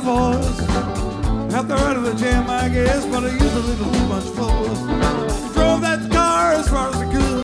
force. After out of the jam, I guess, but I used a little too much force. Drove that car as far as I could.